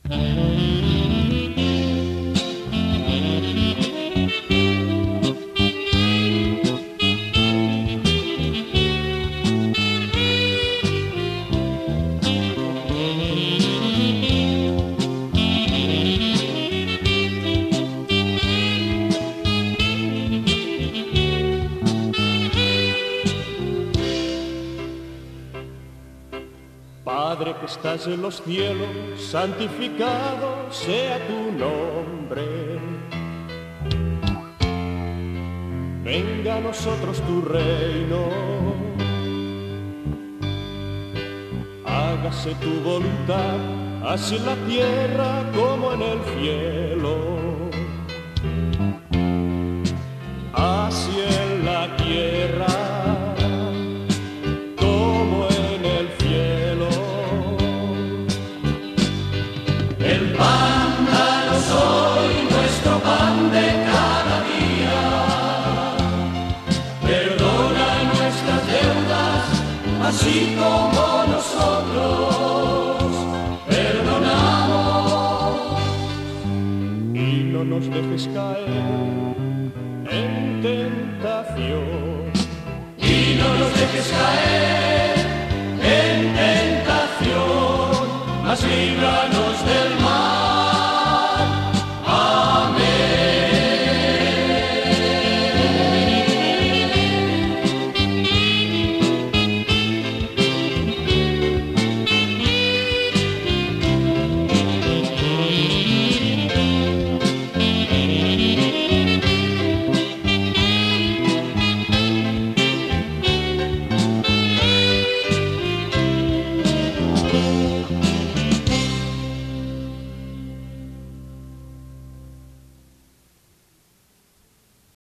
Padre que estás en los cielos, santificado sea tu nombre. Venga a nosotros tu reino, hágase tu voluntad, así en la tierra como en el cielo. Así en la tierra así como nosotros perdonamos. Y no nos dejes caer en tentación. Y no nos dejes caer en tentación, mas líbranos del mal.